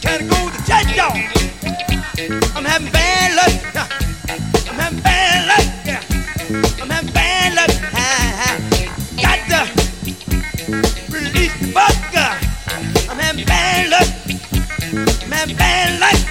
trying to go to church, y'all. I'm having bad luck. I'm having bad luck. Yeah. I'm having bad luck. Got to release the bug. I'm having bad luck. I'm having bad luck.